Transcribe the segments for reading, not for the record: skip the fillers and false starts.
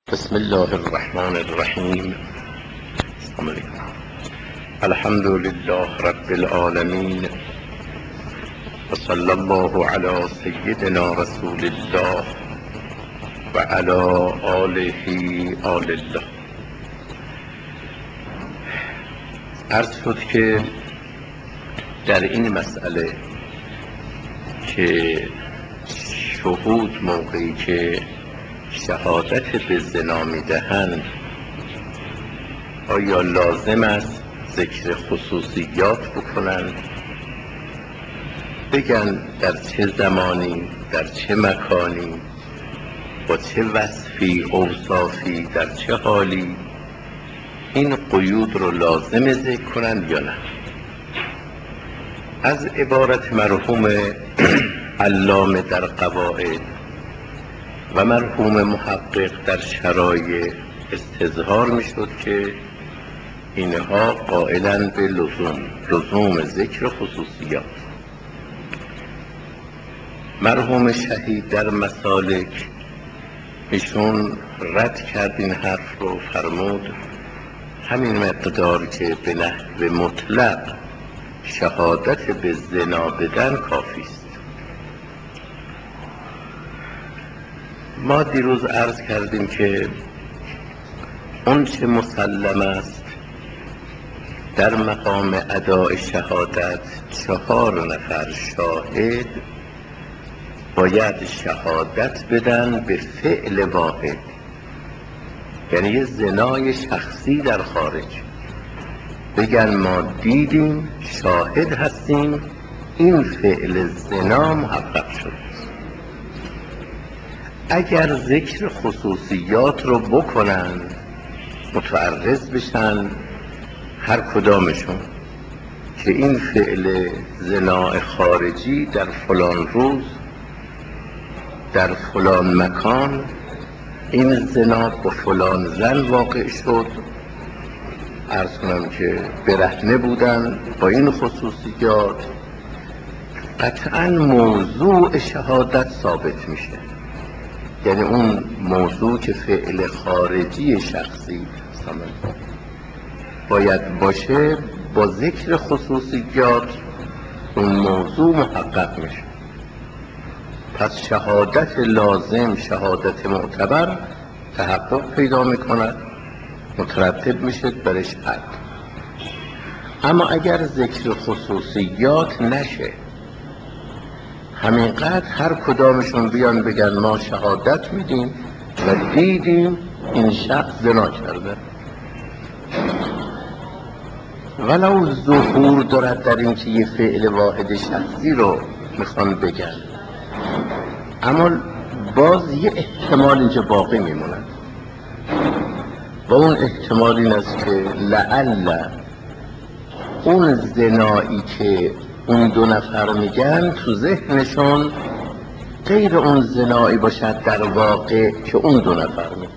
بسم الله الرحمن الرحیم. السلام علیکم. الحمد لله رب العالمین و صلی الله علی سیدنا رسول الله و علی آله آل الله. عرض شد که در این مسئله که شهود موقعی که شهادت به زنا میدهند آیا لازم است ذکر خصوصیات بکنند، بگن در چه زمانی، در چه مکانی، با چه وصفی اوصافی، در چه حالی این قیود رو لازم ذکر کنند یا نه؟ از عبارت مرحوم علامه در قواعد و مرحوم محقق در شرایع استظهار میشد که اینها قائلن به لزوم ذکر خصوصیات. مرحوم شهید در مسالک ایشون رد کرد این حرف رو، فرمود همین مقدار که به نحو مطلق شهادت به زنا بدن کافی است. ما دیروز عرض کردیم که اون چه مسلم است در مقام اداء شهادت 4 نفر شاهد باید شهادت بدن به فعل واحد، یعنی یه زنای شخصی در خارج، بگن ما دیدیم، شاهد هستیم، این فعل زنا محقق شد. اگر ذکر خصوصیات رو بکنن، متعرض بشن هر کدامشون که این فعل زنا خارجی در فلان روز در فلان مکان این زنا با فلان زن واقع شد، عرض کنم که برهنه بودن با این خصوصیات، قطعا موضوع شهادت ثابت میشه. یعنی اون موضوع که فعل خارجی شخصی باید باشه، با ذکر خصوصیات اون موضوع محقق میشه. پس شهادت لازم، شهادت معتبر تحقق پیدا میکند، مترتب میشه برش حد. اما اگر ذکر خصوصیات نشه، همینقدر هر کدامشون بیان بگن ما شهادت میدیم و دیدیم این شخص زنا کرده، ولو ظهور دارد در این که یه فعل واحد شخصی رو میخوان بگن، اما باز یه احتمال اینجا باقی میموند و اون احتمال این است که لعل اون زنایی که اون 2 نفر میگن تو ذهنشون غیر اون زنایی باشد در واقع که اون 2 نفر میگن.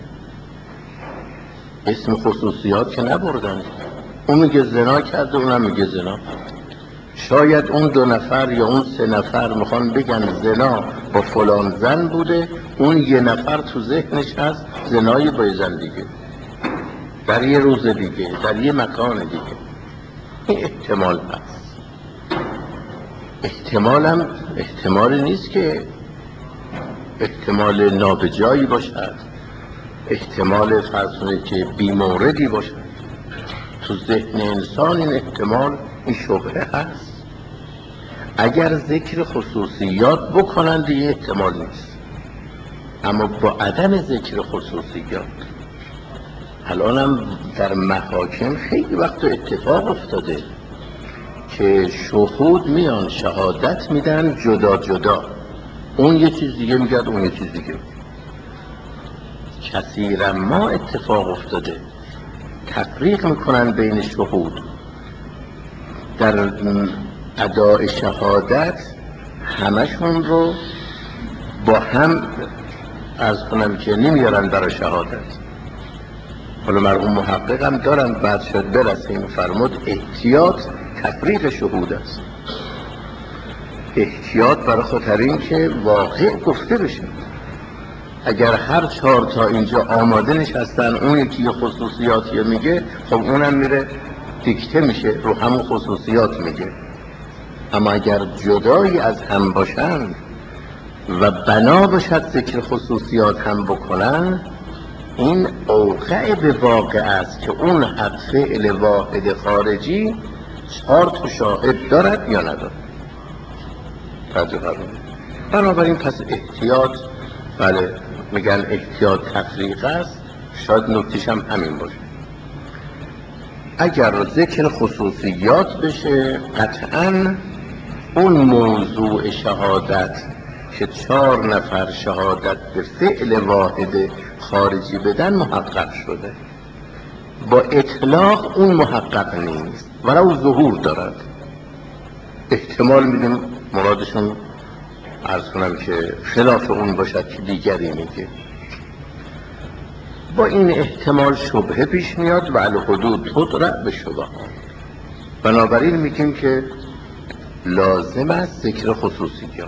اسم خصوصیات که نبردن، اون میگه زنا کرده، اونم میگه زنا. شاید اون 2 نفر یا اون 3 نفر میخوان بگن زنا با فلان زن بوده، اون 1 نفر تو ذهنش هست زنای با زن دیگه، در یه روز دیگه، در یه مکان دیگه. این احتمال هست. احتمالم احتمالی نیست که احتمال نابجایی باشد، احتمال فرض که بی‌موردی باشد. تو ذهن انسان این احتمال، این شبهه هست. اگر ذکر خصوصیات بکنند دیگه احتمال نیست، اما با عدم ذکر خصوصیات الانم در محاکم خیلی وقت اتفاق افتاده که شهود میان شهادت میدن جدا جدا، اون یه چیز دیگه میگه، اون یه چیز دیگه. کثیرا ما اتفاق افتاده تفریق میکنن بین شهود در اداء شهادت، همشون رو با هم عرض کنم که نمیارن برای شهادت. حالا مرحوم محقق هم دارن، بعد شد برسیم فرمود احتیاط تفریق شهود است، احتیاط برای خاطر این که واقع گفته بشه. اگر هر 4 تا اینجا آماده نشستن، اون یکی خصوصیاتی میگه، خب اونم میره دیکته میشه رو همون خصوصیات میگه. اما اگر جدایی از هم باشن و بنا باشد ذکر خصوصیات هم بکنن، این اوقع به واقع است که اون حد فعل واحد خارجی 4 تا شاهد دارد یا ندارد. توجه فرمایید. بنابراین پس احتیاط، بله میگن احتیاط تفریق است، شاید نکتهش هم همین باشه. اگر ذکر خصوصیات بشه، قطعاً اون موضوع شهادت که 4 نفر شهادت به فعل واحد خارجی بدن محقق شده. با اطلاق اون محقق نیست، ولو ظهور دارد. احتمال میدیم مرادشون عرض کنم که خلاف اون باشد که دیگری میگه. با این احتمال شبهه پیش میاد و الحدود تطرح به شبهات. بنابراین میگیم که لازم است ذکر خصوصیات.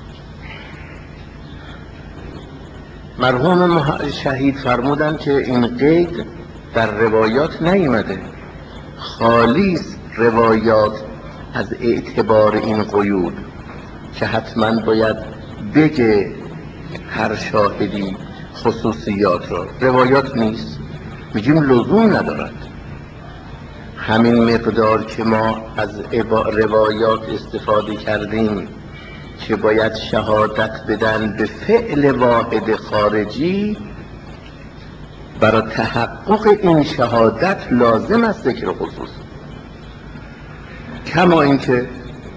مرحوم شهید فرمودن که این قید در روایات نیامده، خالی است روایات از اعتبار این قیود که حتما باید بگه هر شاهدی خصوصیات را. روایات نیست، میگیم لزوم ندارد. همین مقدار که ما از روایات استفاده کردیم که باید شهادت بدن به فعل واحد خارجی، برای تحقق این شهادت لازم است ذکر خصوص. کما اینکه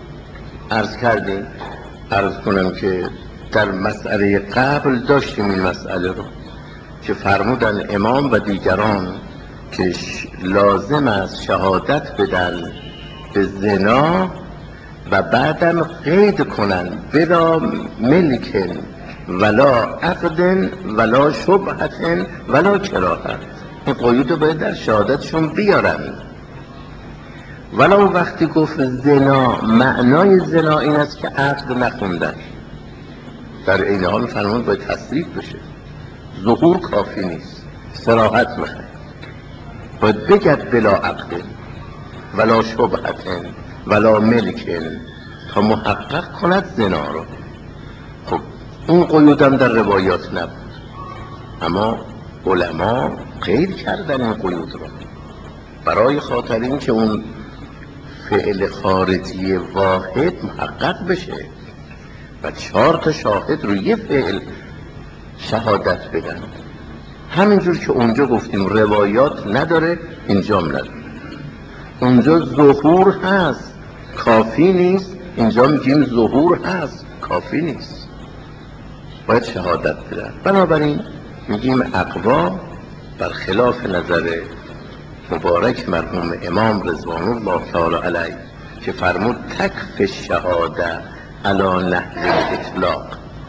عرض کنم که در مسئله قبل داشتیم این مسئله رو که فرمودن امام و دیگران که لازم است شهادت بدن به زنا و بعدم قید کنن بلا ملکن ولا عقد ولا شبهت ولا کراهت. این قیود رو باید در شهادتشون بیارن. ولو وقتی گفت زنا، معنای زنا این است که عقد نخوندن، در این حال فرمود باید تصریح بشه. ظهور کافی نیست، صراحت میخواد، باید بگد بلا عقد ولا شبهت ولا ملکن تا محقق کند زنا رو. خب اون قیودم در روایات نبود، اما علما قید کردن این قیود رو برای خاطر این که اون فعل خارجی واحد محقق بشه و 4 تا شاهد رو یه فعل شهادت بدن. همینجور که اونجا گفتیم روایات نداره، اینجام نداره. اونجا ظهور هست کافی نیست، اینجا میگیم ظهور هست کافی نیست، باید شهادت بدن. بنابراین میگیم اقوا برخلاف نظر مبارک مرحوم امام رضوان الله تعالی علیه که فرمود تکف شهاده علی نحو اطلاق.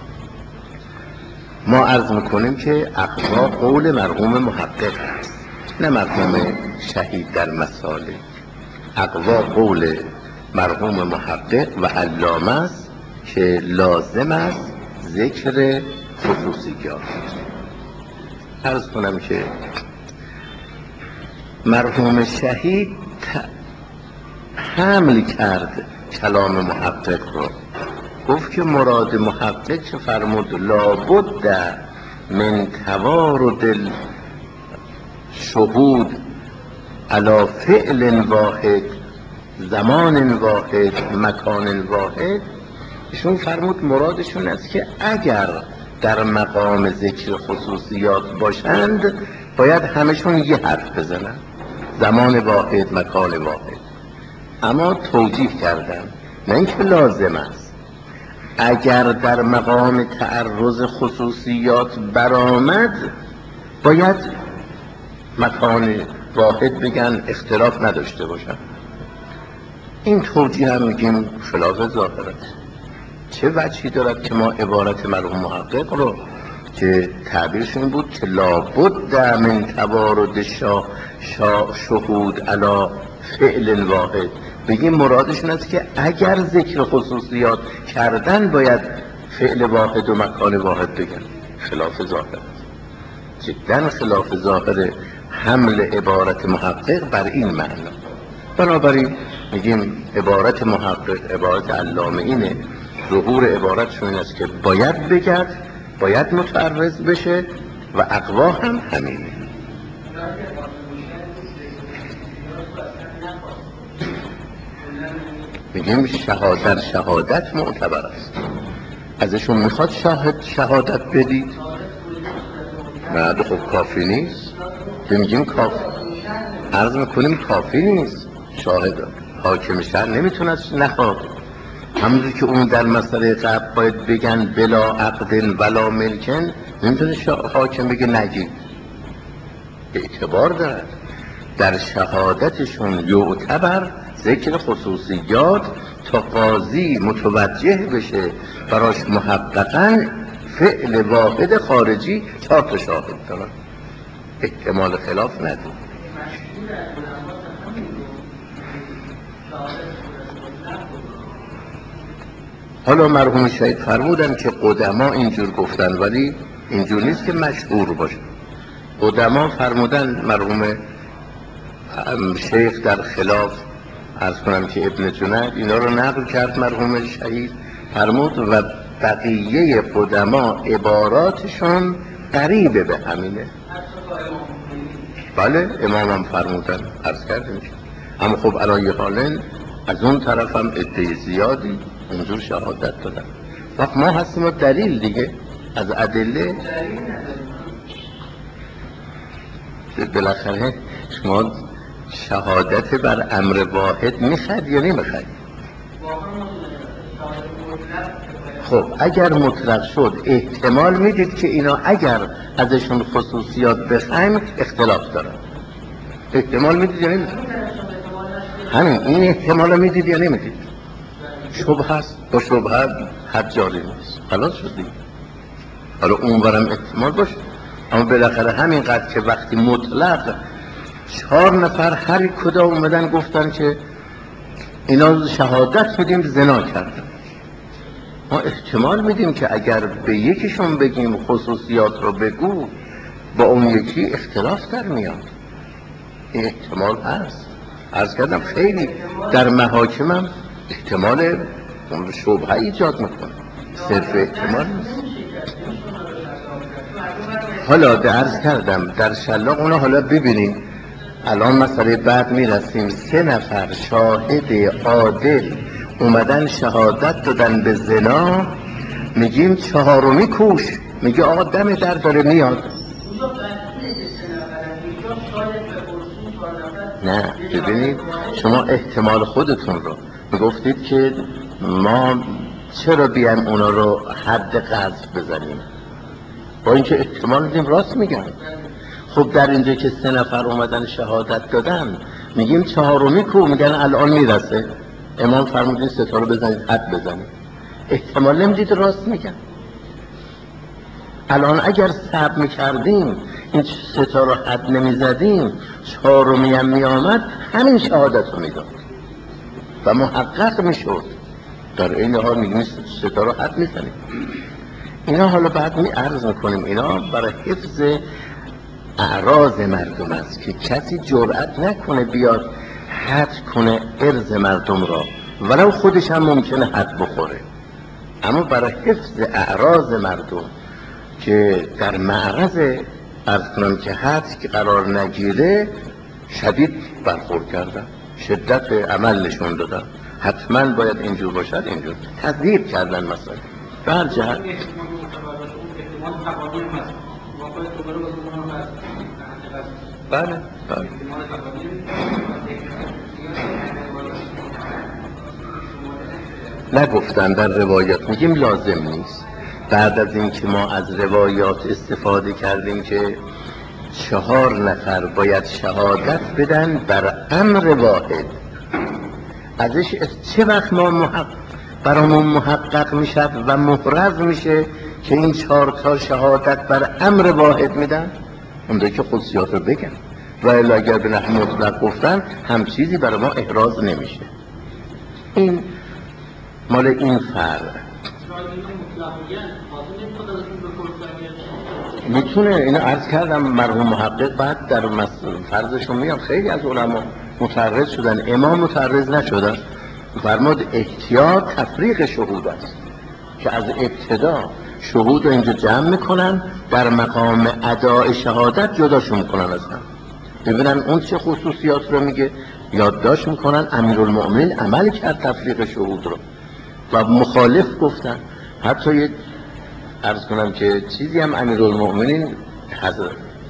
ما عرض میکنیم که اقوا قول مرحوم محقق است، نه مرحوم شهید در مسالک. اقوا قول مرحوم محقق و علامه است که لازم است ذکر خصوصیات. عرض کنم که مرحوم شهید حمل کرد کلام محقق رو، گفت که مراد محقق که فرمود لابد من توارد شهود علی فعل واحد زمان واحد مکان واحد، ایشون فرمود مرادشون است که اگر در مقام ذکر خصوصیات باشند باید همشون یه حرف بزنن، زمان واحد مکان واحد. اما توجیه کردن، نه اینکه لازم است. اگر در مقام تعرض خصوصیات برآمد باید مکان واحد بگن، اختلاف نداشته باشن. این توجیه هم میگیم خلاف ظاهر است. چه وجهی دارد که ما عبارت مرحوم محقق رو که تعبیرشون بود که لابد من توارد شهود علی فعل واحد بگیم مرادشون است که اگر ذکر خصوصیات کردن باید فعل واحد و مکان واحد بگن. خلاف ظاهر، جدا خلاف ظاهر حمل عبارت محقق بر این معنا. بنابراین میگیم عبارت محقق، عبارت علامه اینه، ظهور عبارتشون این است که باید بگرد، باید متعرض بشه و اقوا هم همینه. میگیم شهادت معتبر است، ازشون میخواد شهادت بدید. نه خب کافی نیست که میگیم کافی، عرض میکنیم کافی نیست. شاهد حاکم شهر نمیتونه نخواد، همونجور که اون در مسئله قبل باید بگن بلا عقد ولا ملکن، نمیتونه حاکم بگه نگید. اعتبار دارد در شهادتشون یعتبر ذکر خصوصیات تا قاضی متوجه بشه براش محققاً فعل واحد خارجی 4 تا شاهد دارن، احتمال خلاف نداره. حالا مرحوم شهید فرمودن که قدما اینجور گفتن، ولی اینجور نیست که مشهور باشه. قدما فرمودن، مرحوم شیخ در خلاف عرض کنم که ابن جنید اینا رو نقل کرد، مرحوم شهید فرمود و بقیه قدما عباراتشون قریبه به همینه. بله امام هم فرمودن، عرض کردیم. اما خب علایه حالن از اون طرف هم عده زیادی اونجور شهادت دادن. وقت ما هستیم و دلیل دیگه از ادله. بالاخره شما شهادت بر امر واحد میخواید یا نمیخواید؟ خب اگر مطلق شد احتمال میدید که اینا اگر ازشون خصوصیات بخوایم اختلاف دارن. احتمال میدید یا نمیدید؟ همین این احتمال میدید یا نمیدید؟ شبه هست، با شبه حد جاری نیست، خلاص شد دیگه. حالا اونورم احتمال باشه، اما بالاخره همینقدر که وقتی مطلق 4 نفر هر کدام اومدن گفتن که اینا شهادت میدیم زنا کردن، ما احتمال میدیم که اگر به یکیشون بگیم خصوصیات رو بگو با اون یکی اختلاف در میاد. این احتمال هست. عرض کردم خیلی در محاکمم احتمال شبهه ایجاد میکنه، صرف احتمال نیست. حالا عرض کردم در شلاق اونا، حالا ببینیم الان مسئله بعد میرسیم. 3 نفر شاهد عادل اومدن شهادت دادن به زنا، میگیم 4می کوش، میگه آقا دم در داره میاد. نه ببینید شما احتمال خودتون رو میگفتید که ما چرا بیایم اونا رو حد قذف بزنیم، با اینکه احتمال میدیم راست میگن. خب در اینجا که 3 نفر اومدن شهادت دادن میگیم 4می کو، میگن الان میرسه. امام فرمودین 3 تا رو بزنید حد بزنید، احتمال نمیدید راست میگن. الان اگر صبر میکردیم این 3 تا رو حد نمیزدیم، 4می هم میامد همین شهادت رو میداد و محقق میشد. در این حال میگیم 3 تا رو حد میزنیم. اینا حالا بعد عرض میکنیم اینا برای حفظ اعراض مردم است که کسی جرأت نکنه بیاد حد کنه عرض مردم را، ولو خودش هم ممکنه حد بخوره. اما برای حفظ اعراض مردم که در معرض عرض کنم که حد که قرار نگیره، شدید برخورد کردن، شدت عمل نشون دادن، حتما باید اینجور باشد، اینجور تذیب کردن مثلا بر جهت. بله بله نگفتن در روایات، میگیم لازم نیست. بعد از این که ما از روایات استفاده کردیم که 4 نفر باید شهادت بدن بر امر واحد، ازش چه وقت ما برامون محقق میشد و محرز میشه که این 4 تا شهادت بر امر واحد میدن؟ اونده که خصوصیات رو بگن، و الا اگر به نحو مطلق گفتن هم چیزی برای ما احراز نمیشه. این مال این فرق. میتونه، اینو عرض کردم مرحوم محقق بعد در فرضشون میام خیلی از علما متعرض شدن، امام متعرض نشدن، فرمود احتیاط تفریق شهود است که از ابتدا شهود رو اینجا جمع میکنن، در مقام اداء شهادت جداشون میکنن از هم، ببینن اون چه خصوصیات رو میگه، یادداشت میکنن. امیرالمؤمنین عمل کرد تفریق شهود رو و مخالف گفتن. حتی یک عرض کنم که چیزی هم امیرالمؤمنین حضرت،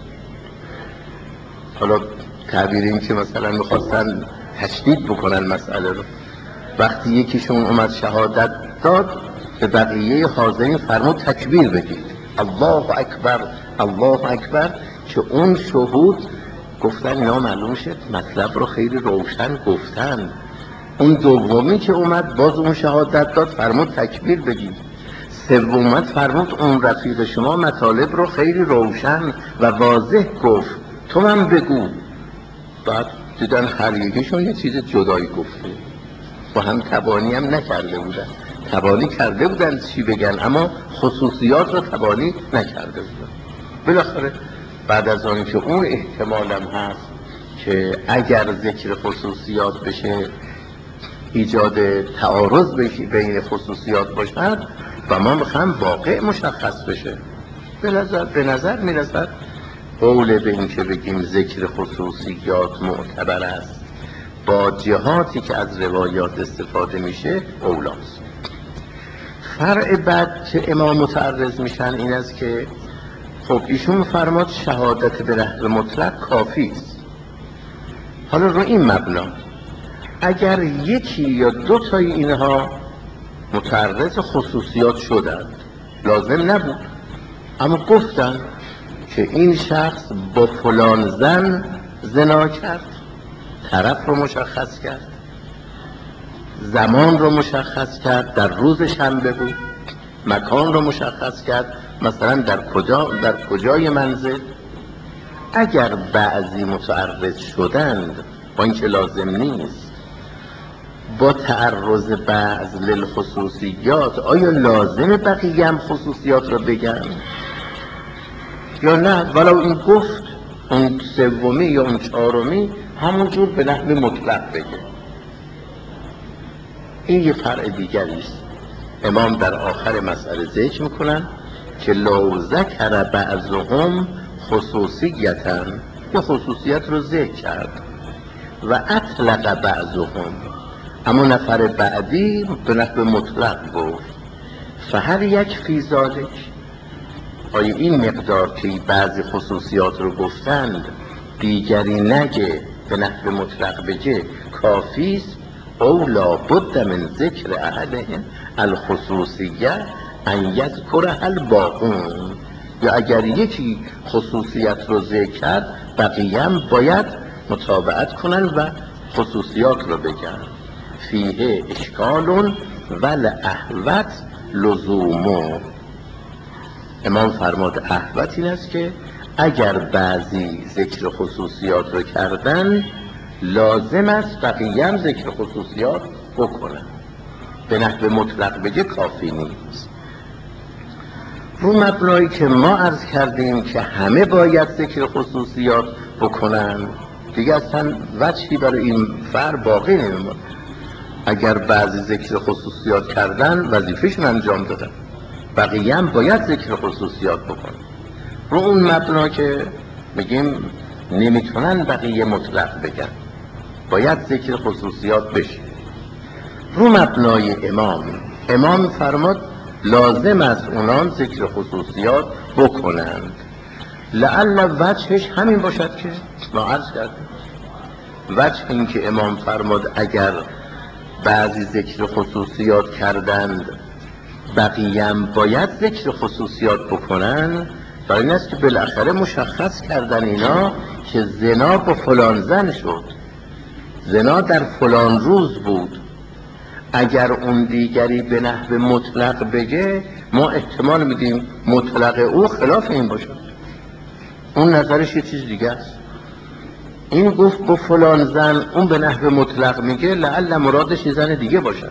حالا تعبیر این که مثلا میخواستن تشدید بکنن مسئله رو، وقتی یکیشون اومد شهادت داد به بقیه حاضرین فرمود تکبیر بگید، الله اکبر الله اکبر، که اون شهود گفتن اینا معلوم شد مطلب رو خیلی روشن گفتن. اون دومی که اومد باز اون شهادت داد فرمود تکبیر بگید. سومت فرمود اون رفیق شما مطالب رو خیلی روشن و واضح گفت، تو من بگو. بعد دیدن هر یکیشون یه چیز جدایی گفته و هم تبانی هم نکرده بودن، تبانی کرده بودن چی بگن اما خصوصیات رو تبانی نکرده بودن. بالاخره بعد از آن که اون احتمالم هست که اگر ذکر خصوصیات بشه ایجاد تعارض بشه بین خصوصیات باشد و ما میخوایم واقع مشخص بشه، به نظر میرسد قول به این که بگیم ذکر خصوصیات معتبر است با جهاتی که از روایات استفاده میشه اولاست. فرع بعد که امام متعرض میشن این است که خب ایشون فرماد شهادت به نحو مطلق کافی است. حالا رو این مبنا اگر یکی یا دو تای اینها متعرض خصوصیات شدند، لازم نبود اما گفتن که این شخص با فلان زن زنا کرد، طرف رو مشخص کرد، زمان رو مشخص کرد، در روز شنبه بود، مکان رو مشخص کرد، مثلا در کجای منزل. اگر بعضی متعرض شدند با اینکه لازم نیست، با تعرض بعض للخصوصیات آیا لازم بقیه هم خصوصیات رو بگن یا نه؟ ولو این گفت اون سومی یا اون چهارمی همونجور به نحو مطلق بگه. این یه فرع دیگری است. امام در آخر مسئله ذکر میکنن که لو ذکر بعضهم خصوصیتا، یا خصوصیت رو ذکر کرد، و اطلق بعضهم، اما نفر بعدی به نحو مطلق گفت، فهر یک فی ذالک، آیا این مقدار که بعضی خصوصیات رو گفتند دیگری نگه به نحو مطلق بگه کافیست؟ او لا بد من ذکر احدهم الخصوصیه ان یذکرها الباقون، یا اگر یکی خصوصیت رو ذکر کرد بقیه هم باید متابعت کنن و خصوصیات رو بگن. فیه اشکال ولأحوط لزومو. امام فرمود احوط این است که اگر بعضی ذکر خصوصیات رو کردن لازم است بقیه هم ذکر خصوصیات بکنن، به نحو مطلق بگه کافی نیست. رو مبنایی که ما عرض کردیم که همه باید ذکر خصوصیات بکنن دیگه اصلا وجهی برای این فرق باقی نمیمونه. اگر بعضی ذکر خصوصیات کردن وظیفهشون انجام دادن، بقیه هم باید ذکر خصوصیات بکنن. رو اون مبنا که میگیم نمیتونن بقیه مطلق بگن، باید ذکر خصوصیات بشه. رو مبنای امام فرماد لازم است اونان ذکر خصوصیات بکنند. لعل وجهش همین باشد که ما عرض کردیم. وجه این که امام فرماد اگر بعضی ذکر خصوصیات کردند بقیه هم باید ذکر خصوصیات بکنن، برای این است که بالاخره مشخص کردن اینا که زنا با فلان زن شد، زنا در فلان روز بود. اگر اون دیگری به نحو مطلق بگه ما احتمال میدیم مطلق او خلاف این باشه، اون نظرش یه چیز دیگه است. این گفت با فلان زن، اون به نحو مطلق میگه لعل مرادش یه زن دیگه باشه.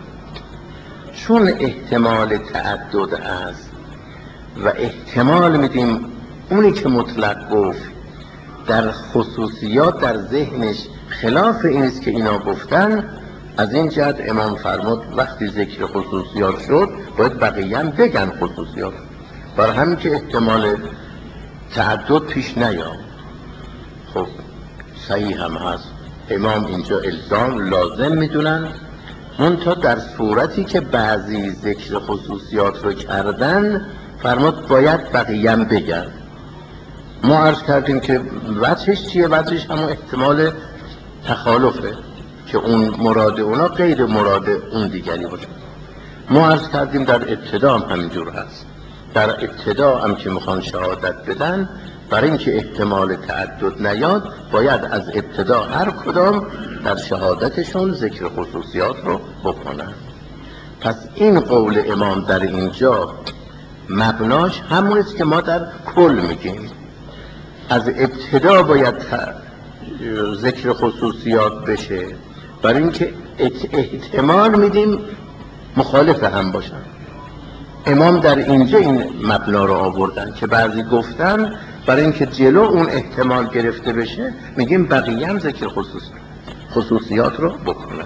چون احتمال تعدد است و احتمال میدیم اونی که مطلق گفت در خصوصیات در ذهنش خلاف این است که اینا گفتن، از این جهت امام فرمود وقتی ذکر خصوصیات شد باید بقیه هم بگن خصوصیات، برای همین که احتمال تعدد پیش نیاد. خب صحیح هم هست، امام اینجا الزام لازم میدونن، منتها در صورتی که بعضی ذکر خصوصیات رو کردن فرمود باید بقیه هم بگن. ما عرض کردیم که وجهش چیه؟ وجهش همون احتمال تخالفه که اون مراد اونا غیر مراد اون دیگری باشه. ما عرض کردیم در ابتدا هم همینجور هست، در ابتدا هم که میخوان شهادت بدن برای اینکه احتمال تعدد نیاد باید از ابتدا هر کدام در شهادتشون ذکر خصوصیات رو بکنن. پس این قول امام در اینجا مبناش همون است که ما در کل میگیم، از ابتدا باید ذکر خصوصیات بشه برای اینکه احتمال میدیم مخالف هم باشن. امام در اینجا این مبنا رو آوردن که بعضی گفتن برای اینکه جلو اون احتمال گرفته بشه میگیم بقیه هم ذکر خصوصیات رو بکنن.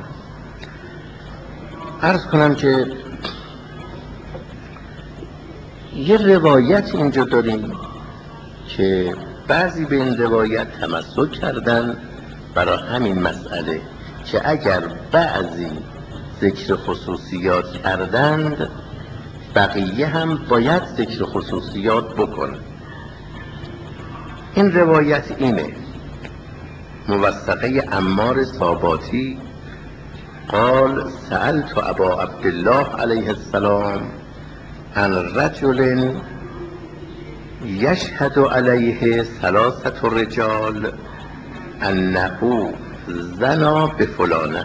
عرض کنم که یه روایت اینجا داریم که بعضی به این روایت تمسک کردن برای همین مسئله که اگر بعضی ذکر خصوصیات کردند بقیه هم باید ذکر خصوصیات بکنند. این روایت اینه، موثقه عمار صاباتی قال سألت ابا عبدالله علیه السلام عن رجل یشهد علیه ثلاثة رجال انه زنا بفلانه.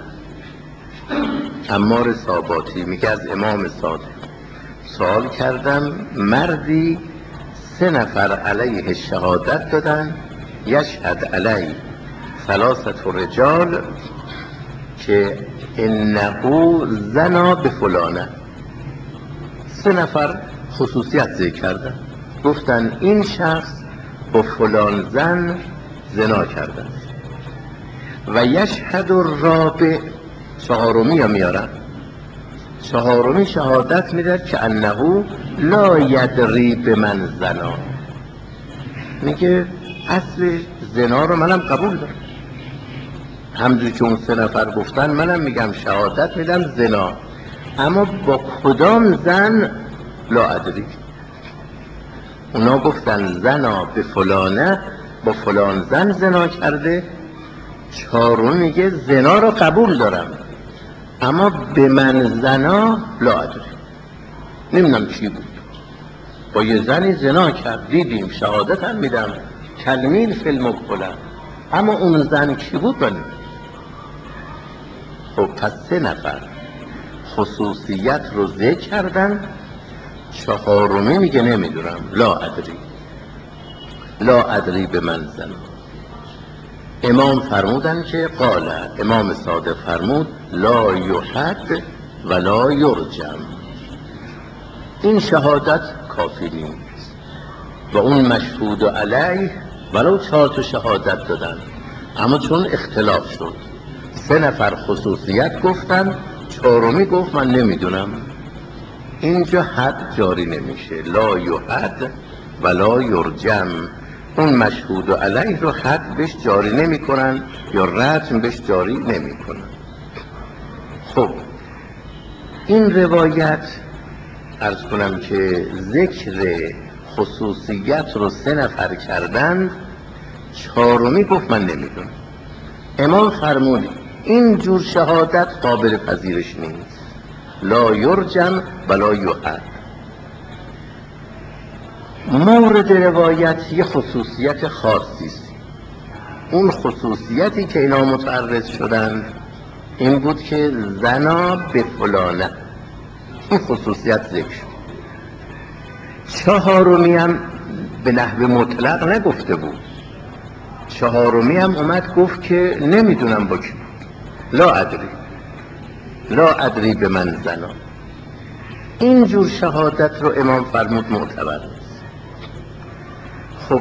عمار صاباتی میگه از امام صادق سوال کردم، مردی 3 نفر علیه شهادت دادن، یشهد علیه ثلاثة رجال که انه زنا بفلانه. 3 نفر خصوصیت ذکر کردن، گفتن این شخص با فلان زن زنا کرده و یشهد الرابع، چهارمی ها میارن، چهارمی شهادت میده که انه لا یدری به من زنا، میگه اصل زنا رو منم قبول دارم، همجور که اون 3 نفر گفتن منم میگم شهادت میدم زنا، اما با کدام زن لا ادری. اونا گفتن زنا به فلانه، با فلان زن زنا کرده. چهارم میگه زنا رو قبول دارم اما به من زنا لا ادری، نمیدونم کی بود، با یه زنی زنا کرد دیدیم شهادت هم میدم کلمیل فیلم کنم، اما اون زن کی بود من. خب پس 3 نفر خصوصیت رو ذکر کردن، چهارمی میگه نمیدونم لا ادری، لا ادری به من زنا. امام فرمودن که قال، امام صادق فرمود لا یحد ولا یرجم، این شهادت کافی نیست و اون مشهود علیه ولو 4 تا شهادت دادن، اما چون اختلاف شد 3 نفر خصوصیت گفتن، چهارمی گفت من نمیدونم، اینجا حد جاری نمیشه، لا یحد ولا یرجم، اون مشهود علیه رو حد بهش جاری نمی کنن یا رجم بهش جاری نمی کنن. خب این روایت عرض کنم که ذکر خصوصیت رو 3 نفر کردند، چهارمی گفت من نمیدونم. امام فرمود این جور شهادت قابل پذیرش نیست، لا یرجم ولا یحد. مورد روایت یه خصوصیت خاصی است، اون خصوصیتی که اینا متعرض شدند این بود که زنا به فلانه، این خصوصیت ذکر شد. چهارمی هم به نحو مطلق نگفته بود، چهارمی هم اومد گفت که نمیدونم با کی، لا ادری، لا ادری به من زنا. این جور شهادت رو امام فرمود معتبر نیست.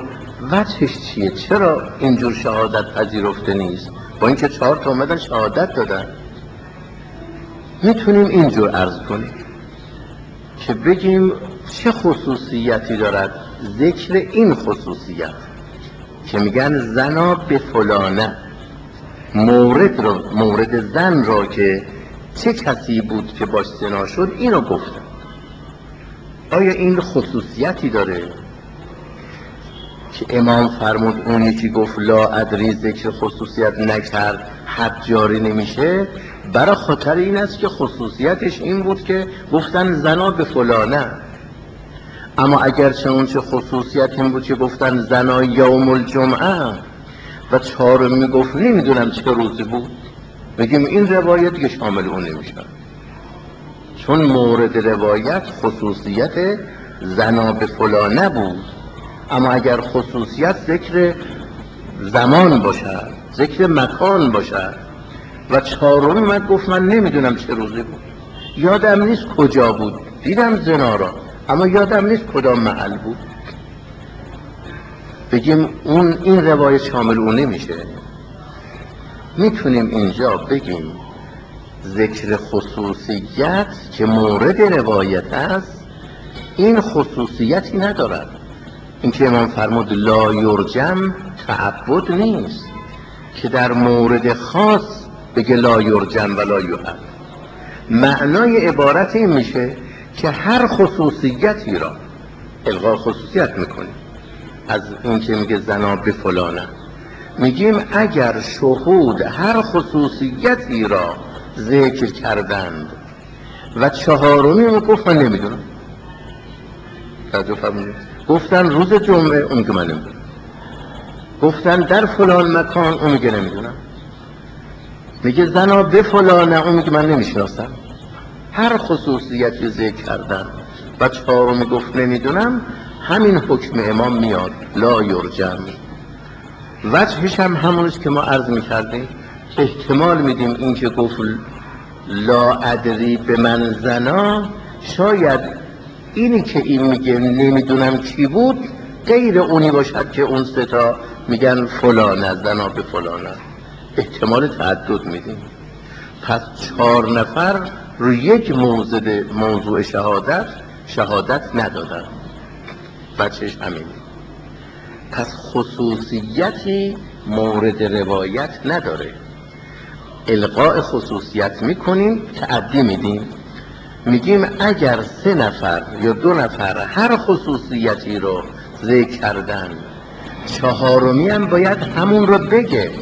وجهش چیه؟ چرا اینجور شهادت پذیرفته نیست؟ با اینکه 4 تا اومدن شهادت دادن. میتونیم اینجور عرض کنیم که بگیم چه خصوصیتی دارد ذکر این خصوصیت که میگن زنا به فلانه، مورد زن را که چه کسی بود که باش زنا شد اینو گفتن. آیا این خصوصیتی داره که امام فرمود اون یکی گفت لا ادری ذکر خصوصیت نکرد حد جاری نمیشه؟ برای خاطر این است که خصوصیتش این بود که گفتن زنا به فلانه. اما اگر چون چه خصوصیت این بود که گفتن زنا یوم الجمعه و 4 میگفت نمیدونم چه روزی بود، بگیم این روایت که شامل اون نمیشه، چون مورد روایت خصوصیت زنا به فلانه بود. اما اگر خصوصیت ذکر زمان باشد، ذکر مکان باشد و 4 من گفت من نمیدونم چه روزی بود، یادم نیست کجا بود، دیدم زنا را اما یادم نیست کدام محل بود، بگیم این روایت شامل اون نمیشه. میتونیم اینجا بگیم ذکر خصوصیت که مورد روایت است این خصوصیتی ندارد. این که امام فرمود لا یرجم تعبد نیست که در مورد خاص بگه لا یرجم ولا یحب. معنای عبارت این میشه که هر خصوصیتی را الغا خصوصیت میکنیم. از این که میگه زنا به فلانه، میگیم اگر شهود هر خصوصیتی را ذکر کردند و 4 گفت من نمیدونم، توجه فرمودید، گفتن روز جمعه اون که من نمیدونم، گفتن در فلان مکان اون میگه نمیدونم، میگه زنا به فلانه اون میگه من نمیشناسم. هر خصوصیتی ذکر کردن و 4 گفت نمیدونم، همین حکم امام میاد لا یرجم. وجهش هم همونست که ما عرض میکردیم، احتمال میدیم این که گفت لا ادری به من زنا، شاید اینی که این میگه نمیدونم کی بود غیر اونی باشد که اون 3 تا میگن فلانه، زنا به فلانه. احتمال تعدد میدیم. پس 4 نفر روی یک موضوع شهادت ندادن. بچهش همینه. پس خصوصیتی مورد روایت نداره. الغاء خصوصیت میکنیم، تعدی میدیم، میگیم اگر 3 نفر یا 2 نفر هر خصوصیتی رو ذکر کردن، 4 هم باید همون رو بگه.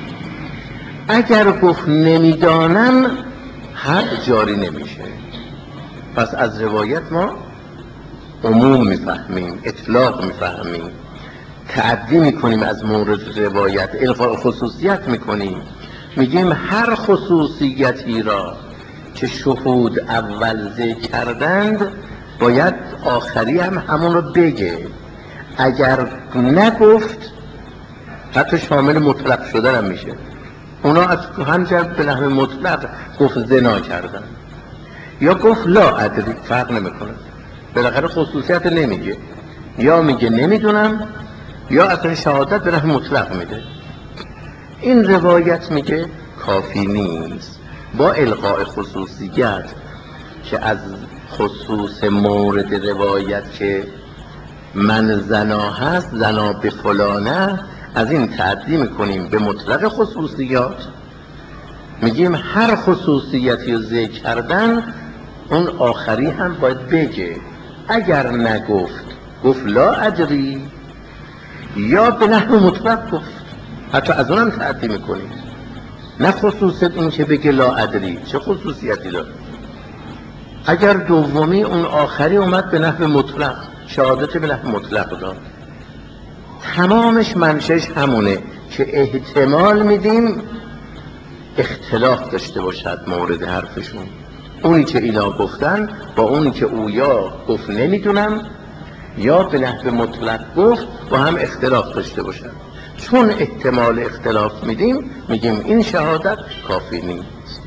اگر گفت نمیدانم حد جاری نمیشه. پس از روایت ما عموم میفهمیم، اطلاق میفهمیم، تعدی میکنیم از مورد روایت، الغاء خصوصیت میکنیم، میگیم هر خصوصیتی را که شهود اول ذکر کردند باید آخری هم همون رو بگه. اگر نگفت حتی شامل مطلق شدن هم میشه. اونا از همجر به نحو مطلق گفت زنا کردن یا گفت لا ادری، فرق نمیکنه، بالاخره خصوصیت نمیگه، یا میگه نمیدونم یا اصلا شهادت به نحو مطلق میده. این روایت میگه کافی نیست. با الغاء خصوصیت که از خصوص مورد روایت که من زنا هست، زنا به فلانه، از این تعدی میکنیم به مطلق خصوصیات، میگیم هر خصوصیتی رو ذکر کردن اون آخری هم باید بگه. اگر نگفت گفت لا ادری یا به نحو مطلق گفت، حتی از اونم تعدی میکنیم. نه خصوصیت این که بگه لا ادری، چه خصوصیتی داره؟ اگر دومی اون آخری اومد به نحو مطلق، شهادت به نحو مطلق داد، تمامش منشش همونه که احتمال میدیم اختلاف داشته باشد مورد حرفشون، اونی که اینا گفتن با اونی که او یا گفت نمیدونم یا به نحو مطلق گفت با هم اختلاف داشته باشد. چون احتمال اختلاف میدیم میگیم این شهادت کافی نیست.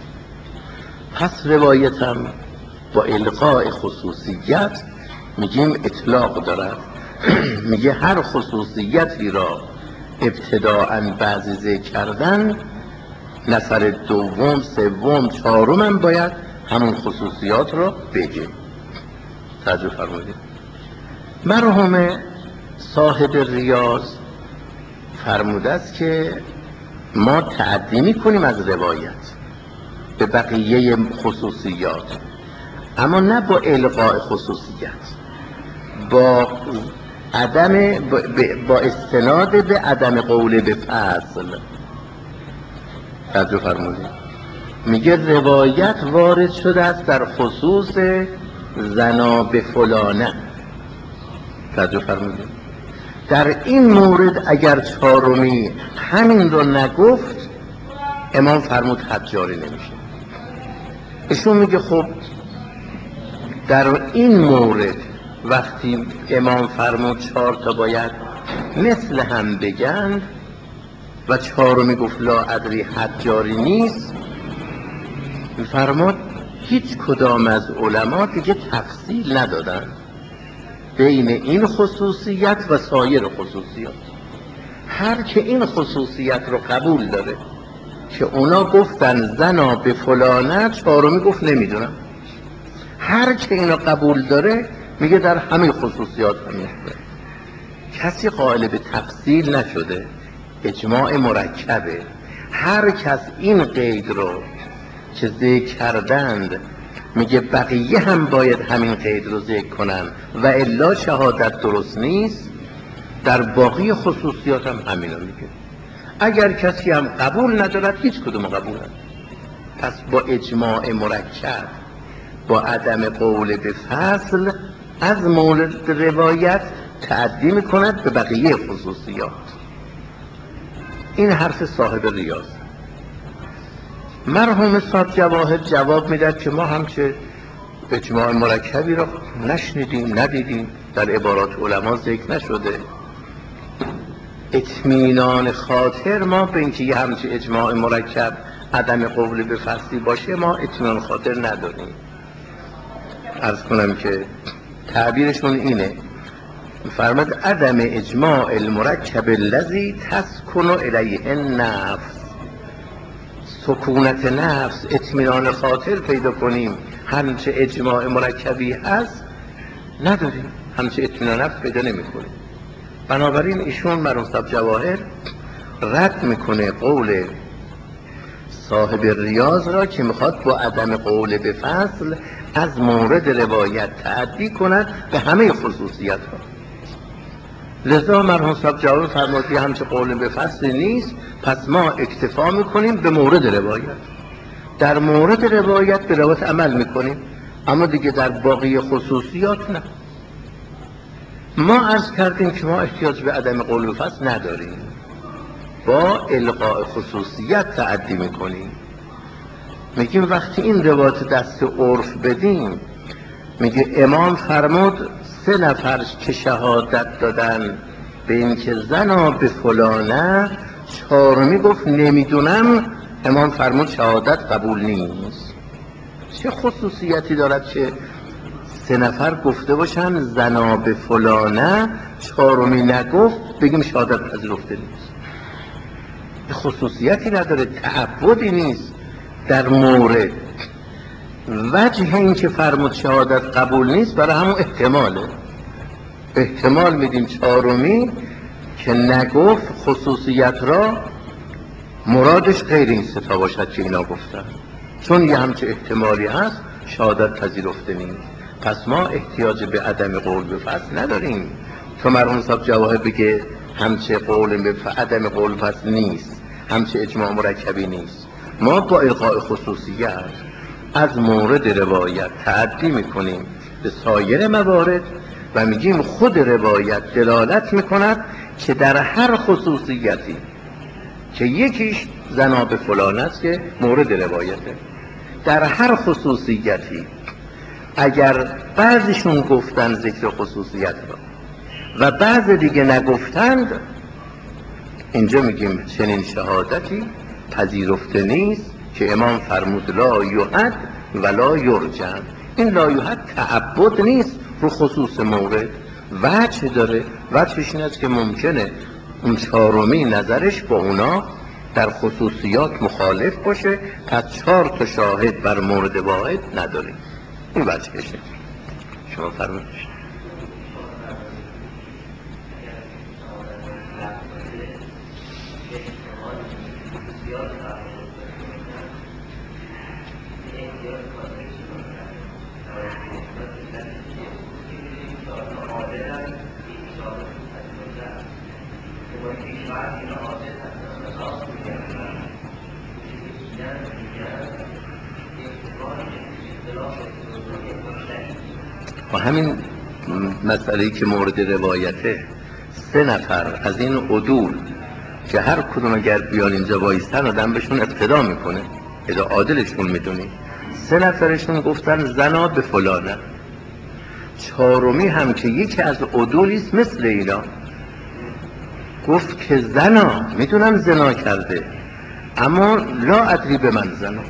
پس روایتم با الغاء خصوصیت میگیم اطلاق دارد. میگه هر خصوصیتی را ابتداءً بعضی ذکر کردن، نفر دوم سوم چهارم باید همون خصوصیات را بگه. توجه فرمودید. مرحوم صاحب ریاض فرموده است که ما تعدی می‌کنیم از روایت به بقیه خصوصیات، اما نه با الغاء خصوصیت، با با استناد به عدم قول به فصل. توجه فرمودید. میگه روایت وارد شده است در خصوص زنا به فلانه. توجه فرمودید. در این مورد اگر چهارمی همین رو نگفت، امام فرمود حد جاری نمیشه. ایشون میگه خب در این مورد وقتی امام فرمود 4 تا باید مثل هم بگن و چهارمی گفت لا ادری حد جاری نیست، فرمود هیچ کدام از علما دیگه تفصیل ندادن بین این خصوصیت و سایر خصوصیات. هر که این خصوصیت رو قبول داره که اونا گفتن زنا به فلانه، چهارمی گفت نمیدونم. هر که اینو قبول داره میگه در همه خصوصیات همینه. کسی قائل به تفصیل نشده، اجماع مرکبه. هر کس این قید رو که ذکر کردند میگه بقیه هم باید همین قید رو ذکر کنن و الا شهادت درست نیست، در باقی خصوصیات هم همینو میگه. اگر کسی هم قبول ندارد هیچ کدوم قبول ندارد. پس با اجماع مرکب، با عدم قول به فصل از مورد روایت تعدی میکند به بقیه خصوصیات. این حرف صاحب ریاض. مرحوم صاحب جواهر جواب میداد که ما همچه اجماع مرکبی را نشنیدیم، ندیدیم، در عبارات علما ذکر نشده. اطمینان خاطر ما به اینکه یه همچه اجماع مرکب عدم قول به فصلی باشه ما اطمینان خاطر نداریم. عرض کنم که تعبیرشون اینه، فرمود عدم اجماع المرکب الذی تسکن الیه النفس. سکونت نفس، اطمینان خاطر پیدا کنیم همچه اجماع مرکبی هست نداریم، همچه اطمینان نفس پیدا نمی کنیم. بنابراین ایشون مرحوم صاحب جواهر رد میکنه قول صاحب ریاض را که میخواد با عدم قول به فصل از مورد روایت تعدی کند به همه خصوصیت ها. لذا مرحوم صاحب جواهر فرمودی همچه قول به فصل نیست، پس ما اکتفا میکنیم به مورد روایت. در مورد روایت به روایت عمل میکنیم، اما دیگه در باقی خصوصیات نه. ما عرض کردیم که ما احتیاج به عدم قول به فصل نداریم، با الغاء خصوصیت تعدی میکنیم. میگیم وقتی این روایت دست عرف بدیم، میگه امام فرمود 3 نفر که شهادت دادن به این که زنا به فلانه، چهارمی گفت نمیدونم، امام فرمود شهادت قبول نیست. چه خصوصیتی دارد که 3 نفر گفته باشن زنا به فلانه، چهارمی نگفت بگیم شهادت پذیرفته نیست؟ خصوصیتی نداره، تعبدی نیست در مورد. وجه این که فرمود شهادت قبول نیست برای همون احتماله. احتمال میدیم چهارمی که نگفت خصوصیت را مرادش غیر این 3 تا باشد که اینا گفتن، چون یه همچه احتمالی هست شهادت پذیرفته نیست. پس ما احتیاج به عدم قول به فصل نداریم. تو مرحوم صاحب جواهر بگه همچه قول به عدم قول به فصل نیست، همچه اجماع مرکبی نیست، ما با الغاء خصوصیت از مورد روایت تعدی میکنیم به سایر موارد و میگیم خود روایت دلالت میکند که در هر خصوصیتی که یکیش زنا به فلان است که مورد روایته، در هر خصوصیتی اگر بعضیشون گفتن ذکر خصوصیت را و بعض دیگه نگفتند، اینجا میگیم چنین شهادتی پذیرفته نیست که امام فرمود لا یحد ولا یرجم. این لا یحد تعبد نیست رو خصوص مورد، وجه داره. وجهش این است که ممکنه اون چهارمی نظرش با اونا در خصوصیات مخالف باشه، پس 4 تا شاهد بر مورد واحد نداره. این وجهشه. شما فرمایید. و همین مسئله‌ای که مورد روایته، 3 نفر از این عدول که هر کدوم اگر بیان اینجا وایستن آدم بهشون اقتدا میکنه، اذا عادلشون میدونی، 3 نفرشون گفتن زنا به فلانه. 4می هم که یکی از عدولیست مثل اینا گفت که زنا، میدونم زنا کرده اما لا ادری به من زنا.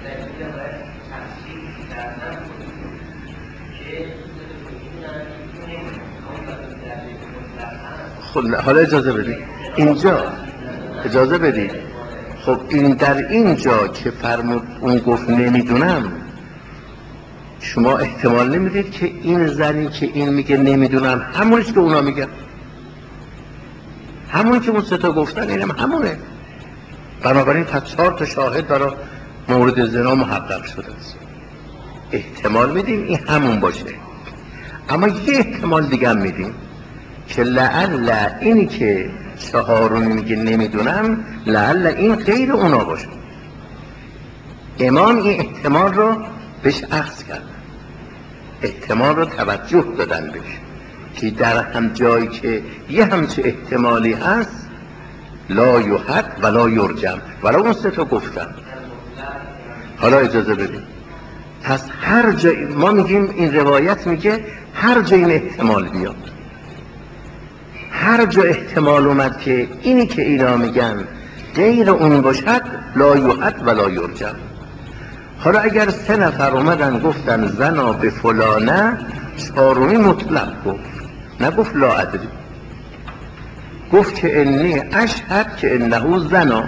خب حالا اجازه بدید اینجا، اجازه بدید. خب این در اینجا که فرمود اون گفت نمیدونم، شما احتمال نمیدید که این زنی که این میگه نمیدونم همونیست که اونا میگن، همونی که اون 3 تا گفتن اینم همونه. بنابراین پس 4 تا شاهد برای مورد زنا محقق شده است. احتمال میدیم این همون باشه، اما یه احتمال دیگه هم میدیم که لعل اینی که 4 میگه نمیدونم، لعل این غیر اونا باشه. امام این احتمال رو بهش اخذ کرد، احتمال رو توجه دادن بهش که در هم جایی که یه همچه احتمالی هست لا یحد ولا یرجم، ولا اون 3 تا گفتن. حالا اجازه بدیم، پس هر جای ما میگیم این روایت میگه هر جای این احتمال بیاد، هر جا احتمال اومد که اینی که اینا میگن غیر اون باشد لا یحد ولا یرجم. حالا اگر 3 نفر اومدن گفتن زنا به فلانه، 4می مطلق گفت، نگفت لا ادری، گفت که انی اشهد که انه زنا.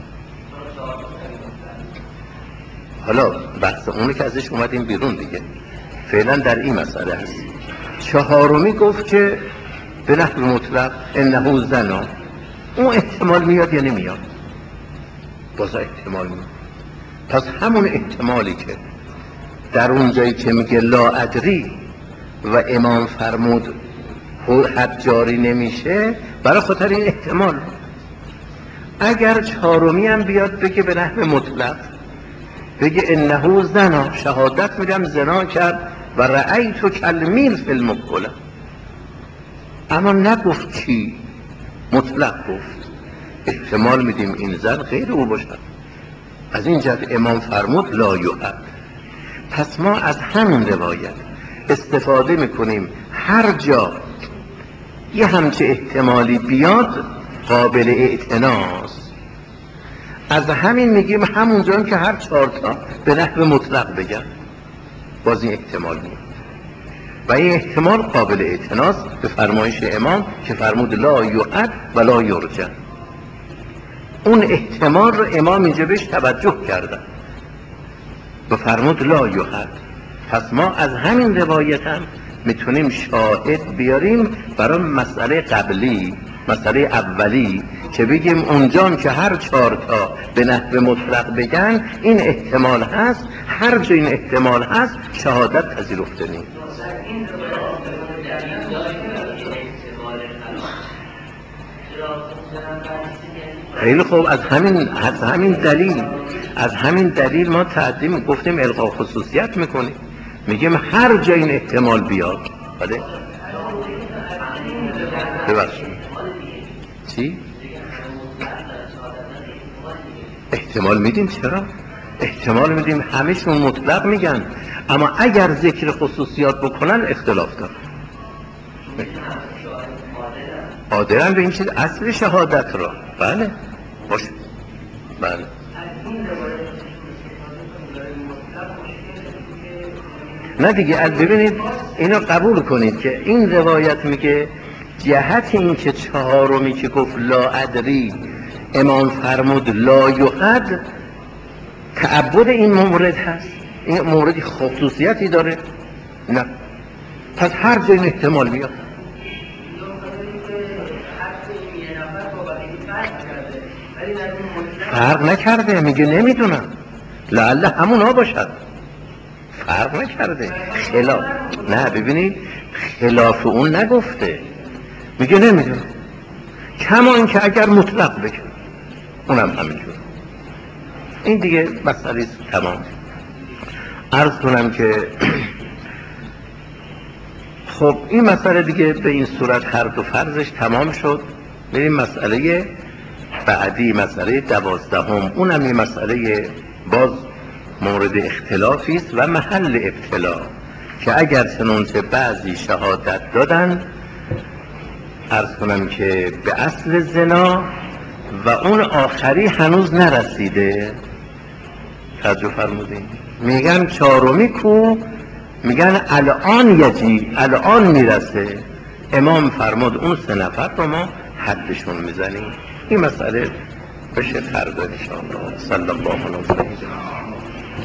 حالا بحث اونو که ازش اومدیم بیرون دیگه، فعلا در این مسئله هست. 4می گفت که به نحو مطلق انه زنا. اون احتمال میاد یا نمیاد؟ باز احتمال میاد. پس همون احتمالی که در اون جایی که میگه لا ادری و امام فرمود حد جاری نمیشه، برای خاطر این احتمال. اگر 4می هم بیاد بگه به نحو مطلق، بگه انه زنا، شهادت میدم زنا کرد و رأیت کالمیل فی المقبله، اما نگفت چی، مطلق گفت، احتمال میدیم این زن غیر او باشد. از این جهت امام فرمود لا یحد. پس ما از همین روایت استفاده میکنیم، هر جا یه همچه احتمالی بیاد قابل اعتناست. از همین میگیم همونجا که هر 4 تا به نحو مطلق بگن باز این احتمال میاد و این احتمال قابل اعتناست به فرمایش امام که فرمود لا یحد ولا یرجم. اون احتمال رو امام اینجا بهش توجه کردن و فرمود لا یحد. پس ما از همین روایت هم میتونیم شاهد بیاریم برای مسئله قبلی، مسئله اولی، که بگیم اونجا که هر 4 تا به نحو مطلق بگن این احتمال هست، هر جا این احتمال هست شهادت پذیرفته نیست. خیلی خوب، از همین دلیل ما تعدیم گفتیم الغا خصوصیت میکنیم، میگیم هر جا این احتمال بیاد. بله ببخشید چی؟ احتمال میدیم. چرا؟ احتمال میدیم، همشون مطلق میگن، اما اگر ذکر خصوصیات بکنن اختلاف دارن. قادرن به این چیز اصل شهادت را. بله باشه. بله نه دیگه، ببینید اینو قبول کنید که این روایت میگه جهت این که چهارمی که گفت لا ادری امام فرمود لا یحد، تعبد این مورد هست؟ این موردی خصوصیتی داره؟ نه. پس هر جای احتمال میاد. فرق نکرده، میگه نمیدونم، لعله همونا باشد، فرق نکرده. خلاف، نه ببینید خلاف اون نگفته، میگه نمیدونم، کما این که اگر مطلق بگه اونم همینجور. این دیگه مسئله تمام. عرض کنم که خب این مسئله دیگه به این صورت هر دو فرضش تمام شد. بریم مسئله بعدی، مسئله 12. اونم یه مسئله باز مورد اختلافی است و محل ابتلا، که اگر چنانچه بعضی شهادت دادن عرض کنم که به اصل زنا و اون آخری هنوز نرسیده. توجه فرمودین؟ میگن چهارمی کو؟ میگن الان یجی، الان میرسه. امام فرمود اون 3 نفر رو ما حدشون میزنیم. این مسئله بشه فردا ان شاء الله. صلی الله علیه و سلم.